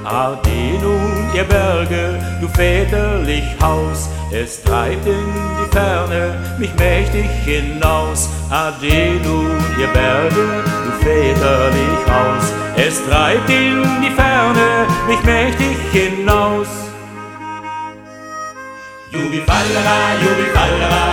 Ade nun, ihr Berge, du väterlich Haus, es treibt in die Ferne mich mächtig hinaus. Ade nun, ihr Berge, du väterlich Haus, es treibt in die Ferne mich mächtig hinaus. Jubi Fallera,